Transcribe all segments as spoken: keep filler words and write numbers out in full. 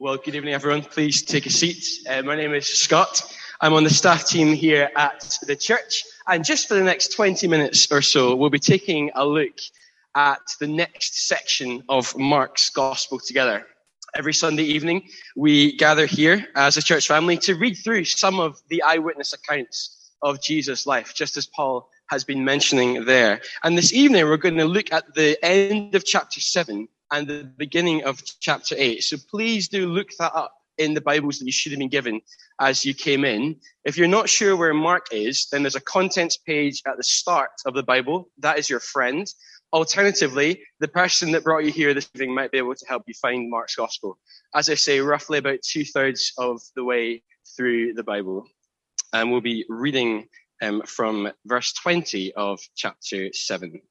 Well, good evening, everyone. Please take a seat. Uh, my name is Scott. I'm on the staff team here at the church. And just for the next twenty minutes or so, we'll be taking a look at the next section of Mark's Gospel together. Every Sunday evening, we gather here as a church family to read through some of the eyewitness accounts of Jesus' life, just as Paul has been mentioning there. And this evening, we're going to look at the end of chapter seven and the beginning of chapter eight. So please do look that up in the Bibles that you should have been given as you came in. If you're not sure where Mark is, then there's a contents page at the start of the Bible. That is your friend. Alternatively, the person that brought you here this evening might be able to help you find Mark's Gospel. As I say, roughly about two-thirds of the way through the Bible. And we'll be reading um, from verse twenty of chapter seven.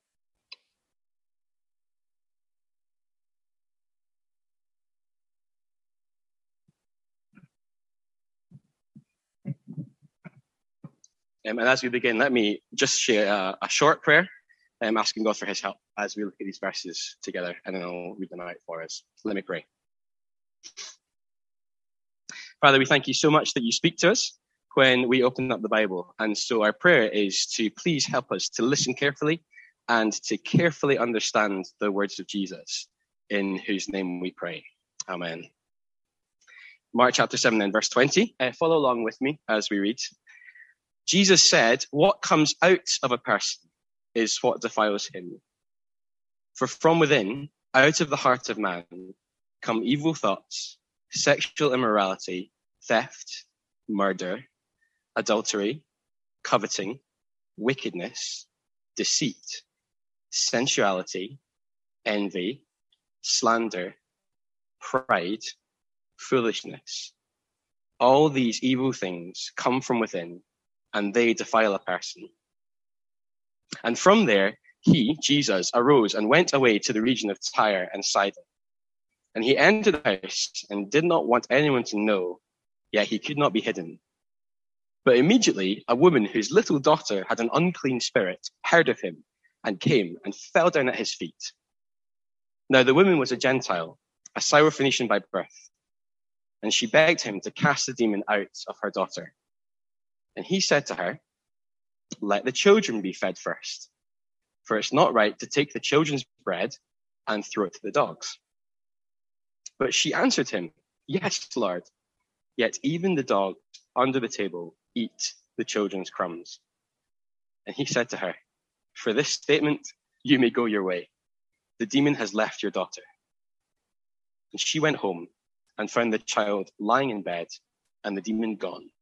Um, and as we begin, let me just share a, a short prayer, um, asking God for his help as we look at these verses together, and then I'll read them out for us. Let me pray. Father, we thank you so much that you speak to us when we open up the Bible. And so our prayer is to please help us to listen carefully and to carefully understand the words of Jesus, in whose name we pray. Amen. Mark chapter seven and verse twenty. Uh, follow along with me as we read. Jesus said, "What comes out of a person is what defiles him. For from within, out of the heart of man, come evil thoughts, sexual immorality, theft, murder, adultery, coveting, wickedness, deceit, sensuality, envy, slander, pride, foolishness. All these evil things come from within, and they defile a person." And from there, he, Jesus, arose and went away to the region of Tyre and Sidon. And he entered the house and did not want anyone to know, yet he could not be hidden. But immediately, a woman whose little daughter had an unclean spirit heard of him and came and fell down at his feet. Now the woman was a Gentile, a Syrophoenician by birth, and she begged him to cast the demon out of her daughter. And he said to her, "Let the children be fed first, for it's not right to take the children's bread and throw it to the dogs." But she answered him, "Yes, Lord, yet even the dogs under the table eat the children's crumbs." And he said to her, "For this statement, you may go your way. The demon has left your daughter." And she went home and found the child lying in bed and the demon gone.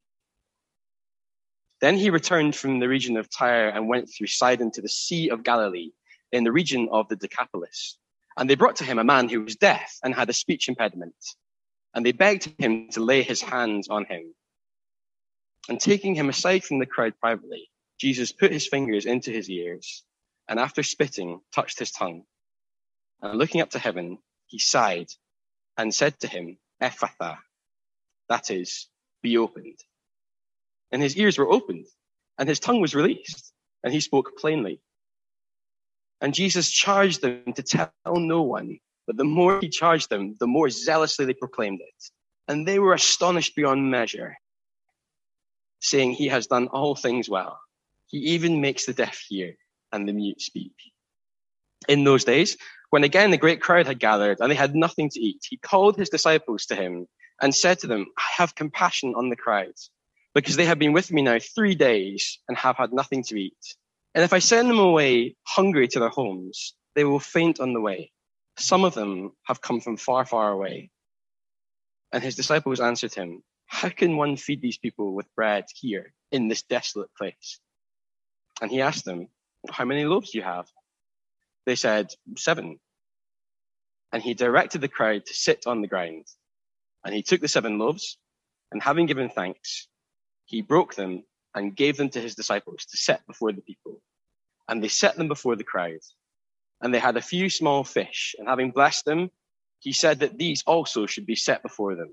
Then he returned from the region of Tyre and went through Sidon to the Sea of Galilee in the region of the Decapolis. And they brought to him a man who was deaf and had a speech impediment. And they begged him to lay his hands on him. And taking him aside from the crowd privately, Jesus put his fingers into his ears, and after spitting, touched his tongue. And looking up to heaven, he sighed and said to him, "Ephphatha," that is, "be opened." And his ears were opened, and his tongue was released, and he spoke plainly. And Jesus charged them to tell no one, but the more he charged them, the more zealously they proclaimed it. And they were astonished beyond measure, saying, "He has done all things well. He even makes the deaf hear and the mute speak." In those days, when again the great crowd had gathered and they had nothing to eat, he called his disciples to him and said to them, "I have compassion on the crowds, because they have been with me now three days and have had nothing to eat. And if I send them away hungry to their homes, they will faint on the way. Some of them have come from far, far away." And his disciples answered him, "How can one feed these people with bread here in this desolate place?" And he asked them, "How many loaves do you have?" They said, "Seven." And he directed the crowd to sit on the ground. And he took the seven loaves, and having given thanks, he broke them and gave them to his disciples to set before the people. And they set them before the crowd. And they had a few small fish, and having blessed them, he said that these also should be set before them.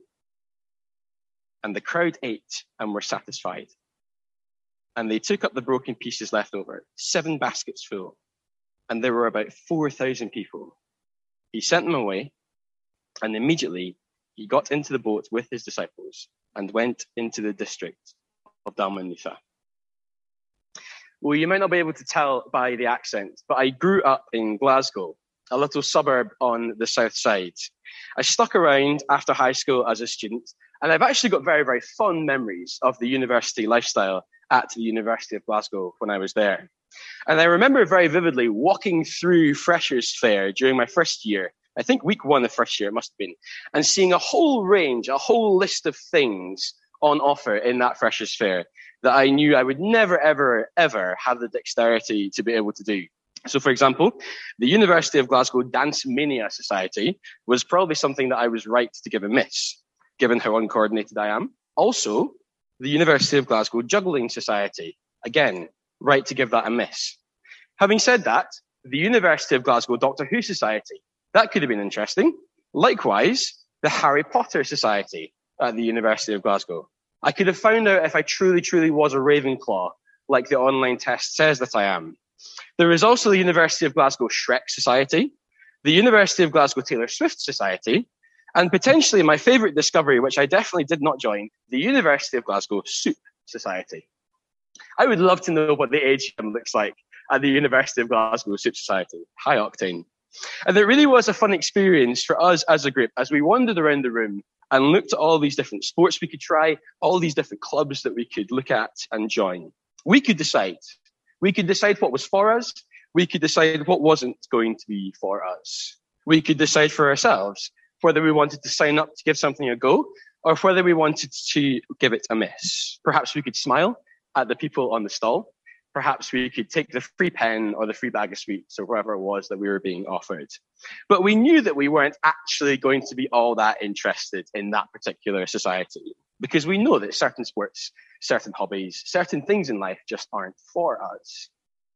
And the crowd ate and were satisfied. And they took up the broken pieces left over, seven baskets full. And there were about four thousand people. He sent them away, and immediately he got into the boat with his disciples and went into the district of Dalmanutha. Well, you might not be able to tell by the accent, but I grew up in Glasgow, a little suburb on the south side. I stuck around after high school as a student, and I've actually got very, very fond memories of the university lifestyle at the University of Glasgow when I was there. And I remember very vividly walking through Freshers' Fair during my first year, I think week one of first year it must have been, and seeing a whole range, a whole list of things on offer in that Freshers' Fair that I knew I would never, ever, ever have the dexterity to be able to do. So, for example, the University of Glasgow Dance Mania Society was probably something that I was right to give a miss, given how uncoordinated I am. Also, the University of Glasgow Juggling Society, again, right to give that a miss. Having said that, the University of Glasgow Doctor Who Society, that could have been interesting. Likewise, the Harry Potter Society at the University of Glasgow. I could have found out if I truly, truly was a Ravenclaw, like the online test says that I am. There is also the University of Glasgow Shrek Society, the University of Glasgow Taylor Swift Society, and potentially my favourite discovery, which I definitely did not join, the University of Glasgow Soup Society. I would love to know what the A G M looks like at the University of Glasgow Soup Society. High octane. And it really was a fun experience for us as a group as we wandered around the room and looked at all these different sports we could try, all these different clubs that we could look at and join. We could decide. We could decide what was for us. We could decide what wasn't going to be for us. We could decide for ourselves whether we wanted to sign up to give something a go or whether we wanted to give it a miss. Perhaps we could smile at the people on the stall. Perhaps we could take the free pen or the free bag of sweets or whatever it was that we were being offered. But we knew that we weren't actually going to be all that interested in that particular society because we know that certain sports, certain hobbies, certain things in life just aren't for us.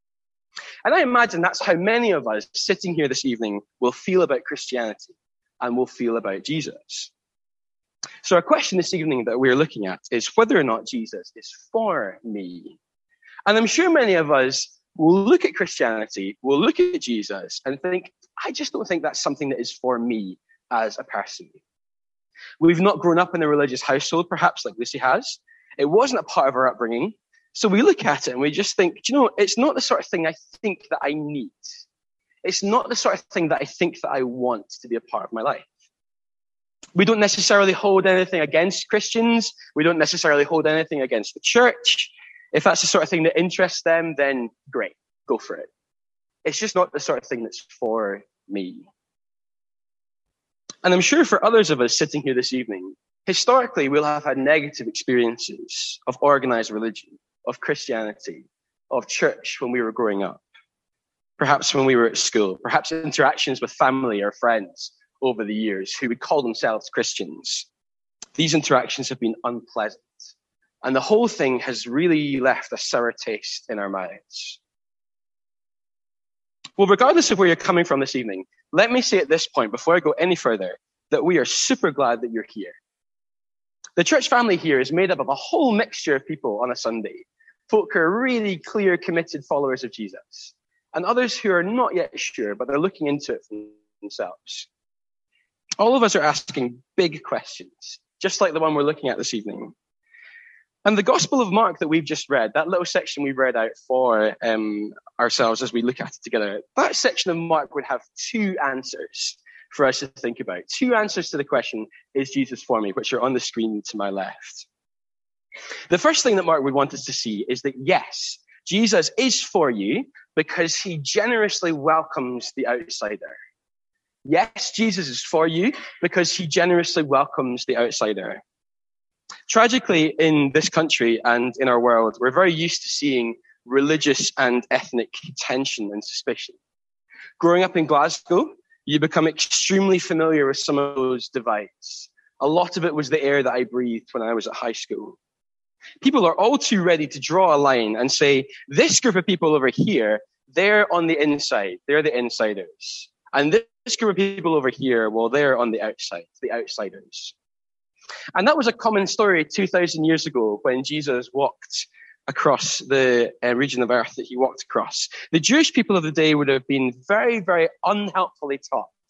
And I imagine that's how many of us sitting here this evening will feel about Christianity and will feel about Jesus. So our question this evening that we're looking at is whether or not Jesus is for me. And I'm sure many of us will look at Christianity, will look at Jesus and think, I just don't think that's something that is for me as a person. We've not grown up in a religious household, perhaps like Lucy has. It wasn't a part of our upbringing. So we look at it and we just think, do you know, it's not the sort of thing I think that I need. It's not the sort of thing that I think that I want to be a part of my life. We don't necessarily hold anything against Christians. We don't necessarily hold anything against the church. If that's the sort of thing that interests them, then great, go for it. It's just not the sort of thing that's for me. And I'm sure for others of us sitting here this evening, historically, we'll have had negative experiences of organized religion, of Christianity, of church when we were growing up. Perhaps when we were at school, perhaps interactions with family or friends over the years who would call themselves Christians. These interactions have been unpleasant. And the whole thing has really left a sour taste in our mouths. Well, regardless of where you're coming from this evening, let me say at this point, before I go any further, that we are super glad that you're here. The church family here is made up of a whole mixture of people on a Sunday. Folk who are really clear, committed followers of Jesus. And others who are not yet sure, but they're looking into it for themselves. All of us are asking big questions, just like the one we're looking at this evening. And the Gospel of Mark that we've just read, that little section we've read out for um, ourselves as we look at it together, that section of Mark would have two answers for us to think about. Two answers to the question, is Jesus for me, which are on the screen to my left. The first thing that Mark would want us to see is that, yes, Jesus is for you because he generously welcomes the outsider. Yes, Jesus is for you because he generously welcomes the outsider. Tragically, in this country and in our world, we're very used to seeing religious and ethnic tension and suspicion. Growing up in Glasgow, you become extremely familiar with some of those divides. A lot of it was the air that I breathed when I was at high school. People are all too ready to draw a line and say, this group of people over here, they're on the inside. They're the insiders. And this group of people over here, well, they're on the outside, the outsiders. And that was a common story two thousand years ago when Jesus walked across the uh, region of earth that he walked across. The Jewish people of the day would have been very, very unhelpfully taught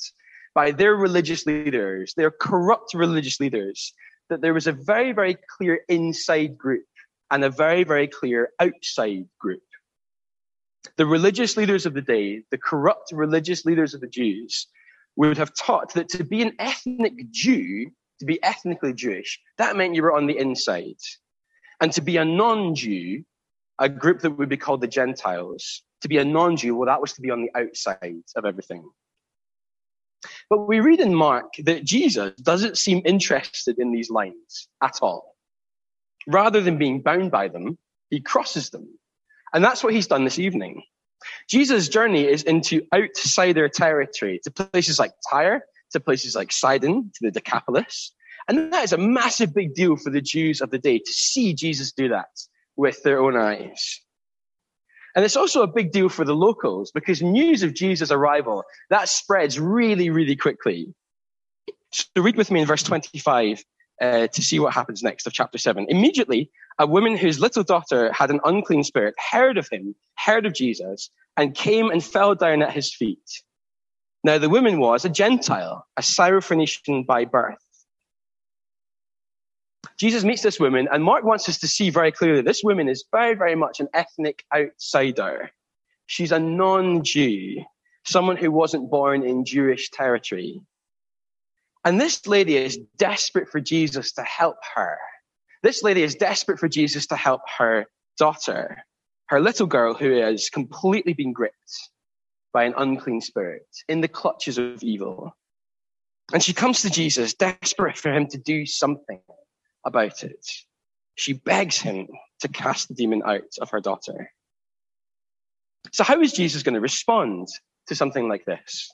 by their religious leaders, their corrupt religious leaders, that there was a very, very clear inside group and a very, very clear outside group. The religious leaders of the day, the corrupt religious leaders of the Jews, would have taught that to be an ethnic Jew, to be ethnically Jewish, that meant you were on the inside. And to be a non-Jew, a group that would be called the Gentiles, to be a non-Jew, well, that was to be on the outside of everything. But we read in Mark that Jesus doesn't seem interested in these lines at all. Rather than being bound by them, he crosses them. And that's what he's done this evening. Jesus' journey is into outsider territory, to places like Tyre, to places like Sidon, to the Decapolis. And that is a massive big deal for the Jews of the day, to see Jesus do that with their own eyes. And it's also a big deal for the locals, because news of Jesus' arrival, that spreads really, really quickly. So read with me in verse twenty-five uh, to see what happens next of chapter seven. Immediately, a woman whose little daughter had an unclean spirit heard of him, heard of Jesus, and came and fell down at his feet. Now the woman was a Gentile, a Syrophoenician by birth. Jesus meets this woman, and Mark wants us to see very clearly this woman is very, very much an ethnic outsider. She's a non-Jew, someone who wasn't born in Jewish territory. And this lady is desperate for Jesus to help her. This lady is desperate for Jesus to help her daughter, her little girl who has completely been gripped by an unclean spirit in the clutches of evil. And she comes to Jesus, desperate for him to do something about it. She begs him to cast the demon out of her daughter. So how is Jesus going to respond to something like this?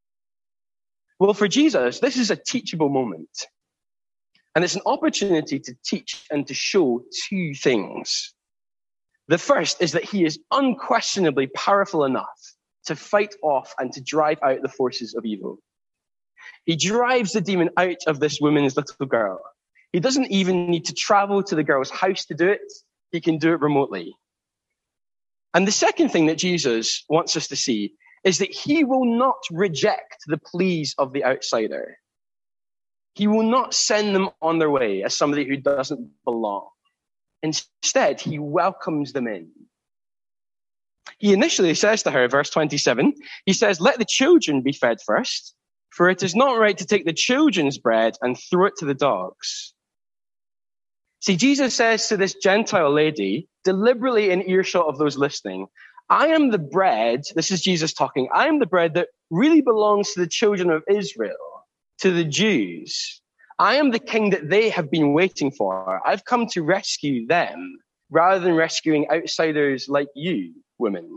Well, for Jesus, this is a teachable moment. And it's an opportunity to teach and to show two things. The first is that he is unquestionably powerful enough to fight off and to drive out the forces of evil. He drives the demon out of this woman's little girl. He doesn't even need to travel to the girl's house to do it. He can do it remotely. And the second thing that Jesus wants us to see is that he will not reject the pleas of the outsider. He will not send them on their way as somebody who doesn't belong. Instead, he welcomes them in. He initially says to her, verse twenty-seven, he says, "Let the children be fed first, for it is not right to take the children's bread and throw it to the dogs." See, Jesus says to this Gentile lady, deliberately in earshot of those listening, I am the bread, this is Jesus talking, I am the bread that really belongs to the children of Israel, to the Jews. I am the king that they have been waiting for. I've come to rescue them rather than rescuing outsiders like you, women.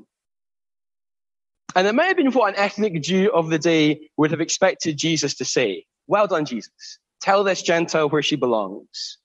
And it might have been what an ethnic Jew of the day would have expected Jesus to say. Well done, Jesus. Tell this Gentile where she belongs.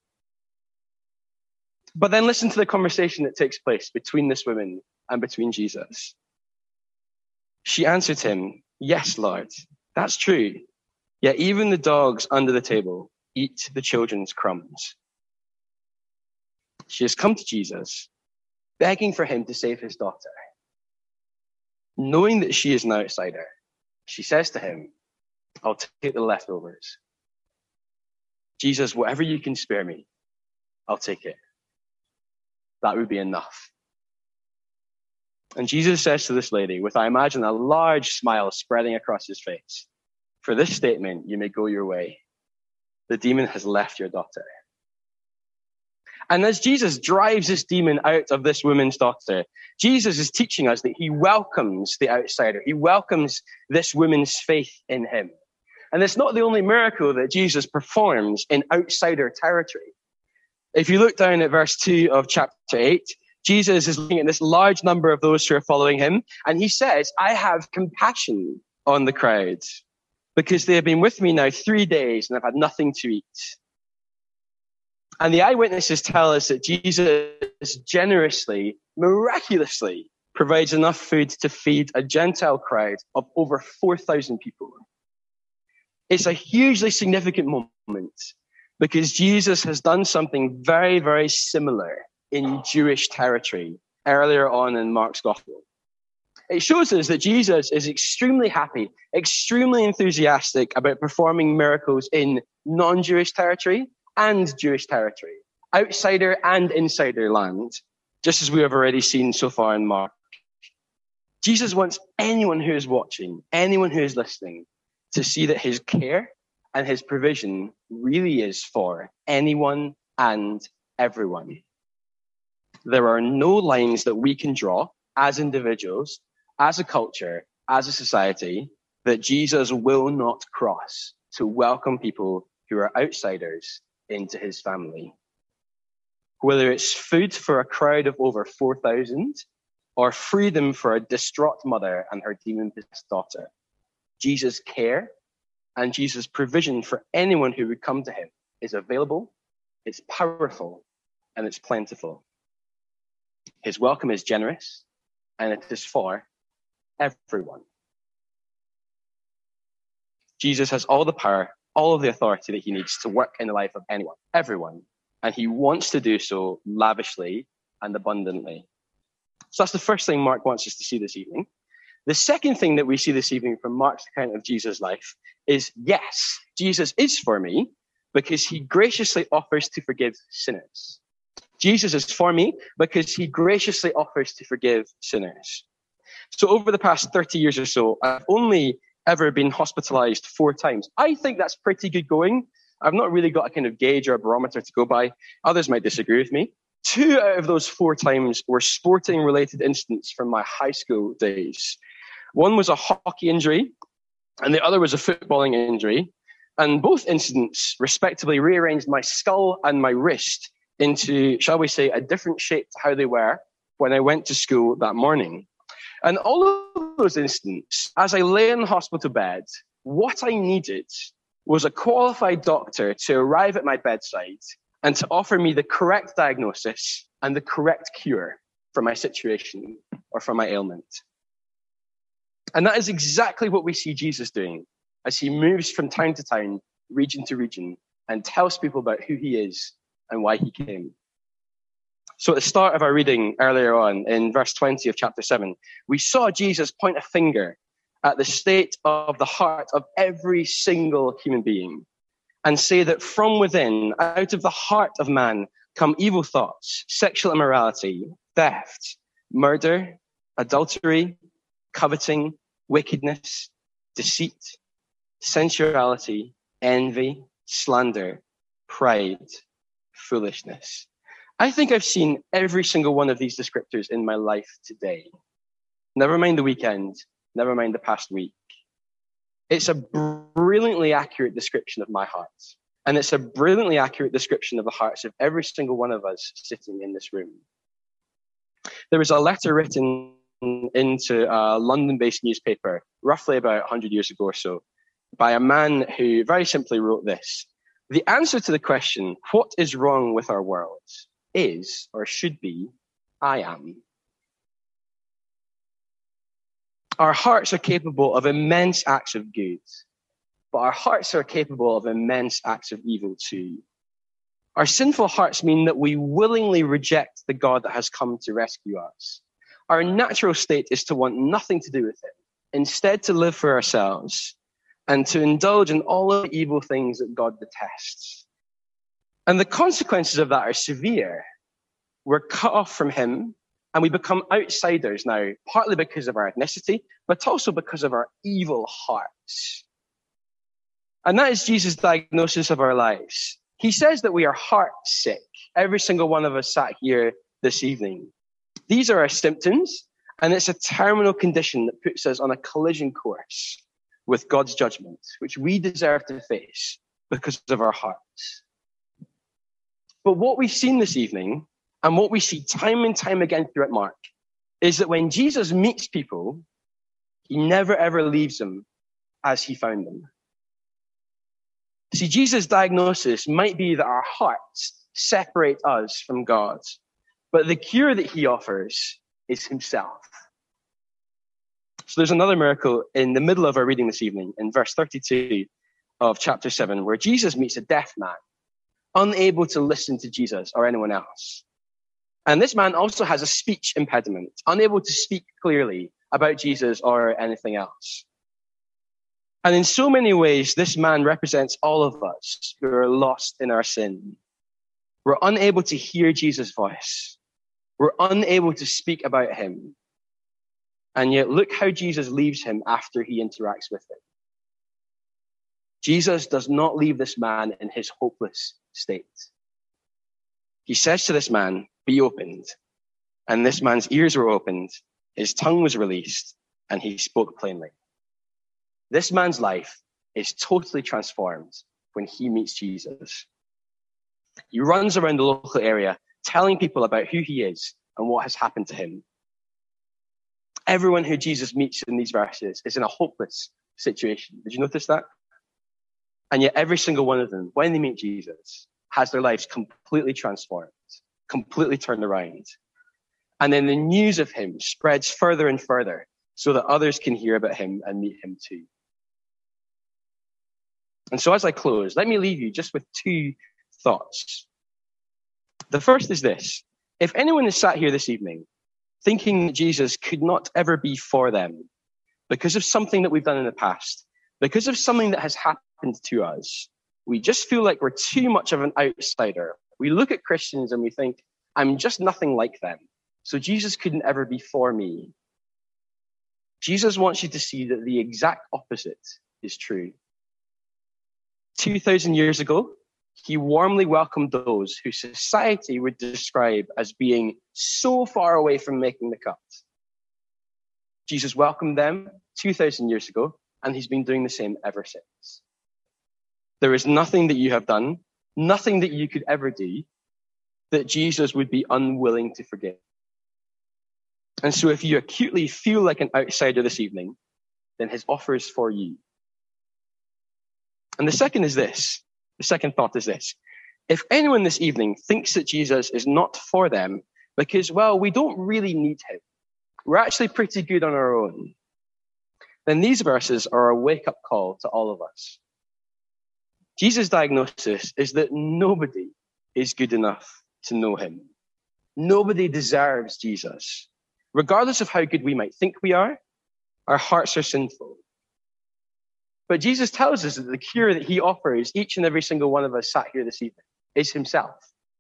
But then listen to the conversation that takes place between this woman and between Jesus. She answered him, "Yes, Lord, that's true. Yet even the dogs under the table eat the children's crumbs." She has come to Jesus, begging for him to save his daughter. Knowing that she is an outsider, she says to him, "I'll take the leftovers. Jesus, whatever you can spare me, I'll take it. That would be enough." And Jesus says to this lady, with, I imagine, a large smile spreading across his face, "For this statement, you may go your way. The demon has left your daughter." And as Jesus drives this demon out of this woman's daughter, Jesus is teaching us that he welcomes the outsider. He welcomes this woman's faith in him. And it's not the only miracle that Jesus performs in outsider territory. If you look down at verse two of chapter eight, Jesus is looking at this large number of those who are following him, and he says, "I have compassion on the crowd because they have been with me now three days and I've had nothing to eat." And the eyewitnesses tell us that Jesus generously, miraculously provides enough food to feed a Gentile crowd of over four thousand people. It's a hugely significant moment because Jesus has done something very, very similar in Jewish territory earlier on in Mark's gospel. It shows us that Jesus is extremely happy, extremely enthusiastic about performing miracles in non-Jewish territory and Jewish territory, outsider and insider land, just as we have already seen so far in Mark. Jesus wants anyone who is watching, anyone who is listening, to see that his care and his provision really is for anyone and everyone. There are no lines that we can draw as individuals, as a culture, as a society, that Jesus will not cross to welcome people who are outsiders into his family. Whether it's food for a crowd of over four thousand or freedom for a distraught mother and her demon-possessed daughter, Jesus' care and Jesus' provision for anyone who would come to him is available, it's powerful, and it's plentiful. His welcome is generous, and it is for everyone. Jesus has all the power, all of the authority that he needs to work in the life of anyone, everyone, and he wants to do so lavishly and abundantly. So that's the first thing Mark wants us to see this evening. The second thing that we see this evening from Mark's account of Jesus' life is, yes, Jesus is for me because he graciously offers to forgive sinners. Jesus is for me because he graciously offers to forgive sinners. So over the past thirty years or so, I've only ever been hospitalized four times. I think that's pretty good going. I've not really got a kind of gauge or a barometer to go by. Others might disagree with me. Two out of those four times were sporting-related incidents from my high school days. One was a hockey injury, and the other was a footballing injury. And both incidents, respectively, rearranged my skull and my wrist into, shall we say, a different shape to how they were when I went to school that morning. And all of those incidents, as I lay in the hospital bed, what I needed was a qualified doctor to arrive at my bedside and to offer me the correct diagnosis and the correct cure for my situation or for my ailment. And that is exactly what we see Jesus doing as he moves from town to town, region to region, and tells people about who he is and why he came. So at the start of our reading earlier on, in verse twenty of chapter seven, we saw Jesus point a finger at the state of the heart of every single human being and say that from within, out of the heart of man, come evil thoughts, sexual immorality, theft, murder, adultery, coveting, wickedness, deceit, sensuality, envy, slander, pride, foolishness. I think I've seen every single one of these descriptors in my life today. Never mind the weekend, never mind the past week. It's a brilliantly accurate description of my heart. And it's a brilliantly accurate description of the hearts of every single one of us sitting in this room. There was a letter written into a London-based newspaper, roughly about one hundred years ago or so, by a man who very simply wrote this: the answer to the question, what is wrong with our world, is, or should be, I am. Our hearts are capable of immense acts of good, but our hearts are capable of immense acts of evil too. Our sinful hearts mean that we willingly reject the God that has come to rescue us. Our natural state is to want nothing to do with him, instead to live for ourselves and to indulge in all of the evil things that God detests. And the consequences of that are severe. We're cut off from him and we become outsiders now, partly because of our ethnicity, but also because of our evil hearts. And that is Jesus' diagnosis of our lives. He says that we are heart sick. Every single one of us sat here this evening. These are our symptoms, and it's a terminal condition that puts us on a collision course with God's judgment, which we deserve to face because of our hearts. But what we've seen this evening, and what we see time and time again throughout Mark, is that when Jesus meets people, he never ever leaves them as he found them. See, Jesus' diagnosis might be that our hearts separate us from God, but the cure that he offers is himself. So there's another miracle in the middle of our reading this evening, in verse thirty-two of chapter seven, where Jesus meets a deaf man, unable to listen to Jesus or anyone else. And this man also has a speech impediment, unable to speak clearly, about Jesus or anything else. And in so many ways, this man represents all of us who are lost in our sin. We're unable to hear Jesus' voice. We're unable to speak about him. And yet look how Jesus leaves him after he interacts with him. Jesus does not leave this man in his hopeless state. He says to this man, be opened. And this man's ears were opened, his tongue was released, and he spoke plainly. This man's life is totally transformed when he meets Jesus. He runs around the local area telling people about who he is and what has happened to him. Everyone who Jesus meets in these verses is in a hopeless situation. Did you notice that? And yet every single one of them, when they meet Jesus, has their lives completely transformed, completely turned around. And then the news of him spreads further and further so that others can hear about him and meet him too. And so as I close, let me leave you just with two thoughts. The first is this. If anyone is sat here this evening thinking that Jesus could not ever be for them because of something that we've done in the past, because of something that has happened to us, we just feel like we're too much of an outsider. We look at Christians and we think, I'm just nothing like them. So Jesus couldn't ever be for me. Jesus wants you to see that the exact opposite is true. two thousand years ago, he warmly welcomed those who society would describe as being so far away from making the cut. Jesus welcomed them two thousand years ago, and he's been doing the same ever since. There is nothing that you have done, nothing that you could ever do, that Jesus would be unwilling to forgive. And so if you acutely feel like an outsider this evening, then his offer is for you. And the second is this. The second thought is this. If anyone this evening thinks that Jesus is not for them because, well, we don't really need him, we're actually pretty good on our own, then these verses are a wake-up call to all of us. Jesus' diagnosis is that nobody is good enough to know him. Nobody deserves Jesus. Regardless of how good we might think we are, our hearts are sinful. But Jesus tells us that the cure that he offers each and every single one of us sat here this evening is himself.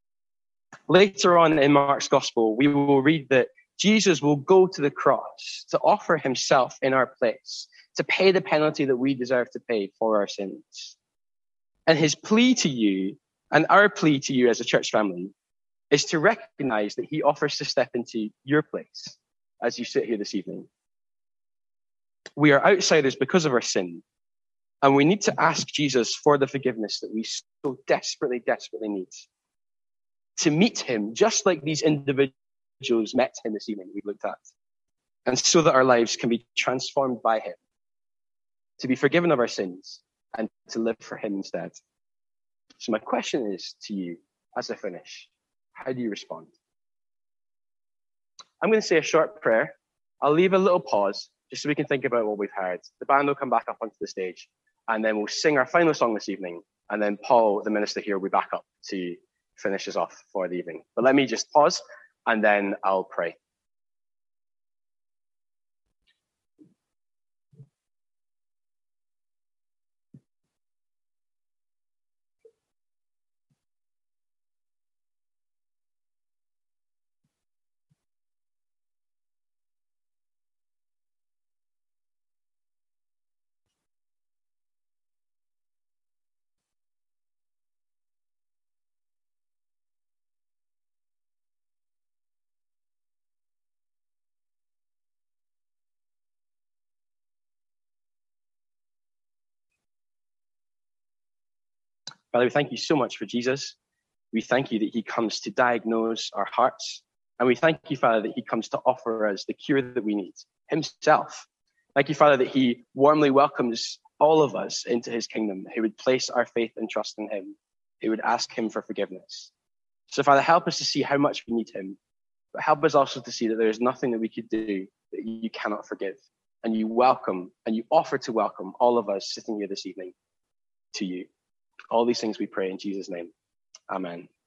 Later on in Mark's gospel, we will read that Jesus will go to the cross to offer himself in our place, to pay the penalty that we deserve to pay for our sins. And his plea to you, and our plea to you as a church family, is to recognize that he offers to step into your place as you sit here this evening. We are outsiders because of our sin, and we need to ask Jesus for the forgiveness that we so desperately, desperately need. To meet him, just like these individuals met him this evening we looked at. And so that our lives can be transformed by him. To be forgiven of our sins and to live for him instead. So my question is to you, as I finish, how do you respond? I'm going to say a short prayer. I'll leave a little pause just so we can think about what we've heard. The band will come back up onto the stage, and then we'll sing our final song this evening. And then Paul, the minister here, will be back up to finish us off for the evening. But let me just pause, and then I'll pray. Father, we thank you so much for Jesus. We thank you that he comes to diagnose our hearts. And we thank you, Father, that he comes to offer us the cure that we need, himself. Thank you, Father, that he warmly welcomes all of us into his kingdom, who would place our faith and trust in him, who would ask him for forgiveness. So, Father, help us to see how much we need him, but help us also to see that there is nothing that we could do that you cannot forgive. And you welcome, and you offer to welcome all of us sitting here this evening to you. All these things we pray in Jesus' name. Amen.